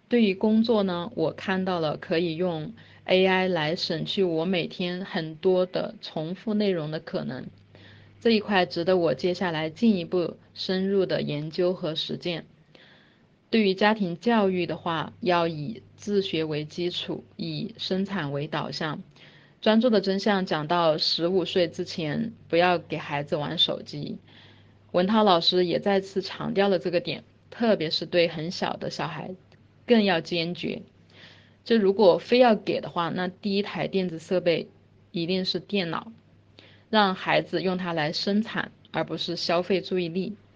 对于工作呢，我看到了可以用 AI 来省去我每天很多的重复内容的可能。这一块值得我接下来进一步深入的研究和实践。对于家庭教育的话，要以自学为基础，以生产为导向。专注的真相讲到15岁之前，不要给孩子玩手机。文涛老师也再次强调了这个点，特别是对很小的小孩，更要坚决。就如果非要给的话，那第一台电子设备一定是电脑，让孩子用它来生产，而不是消费注意力。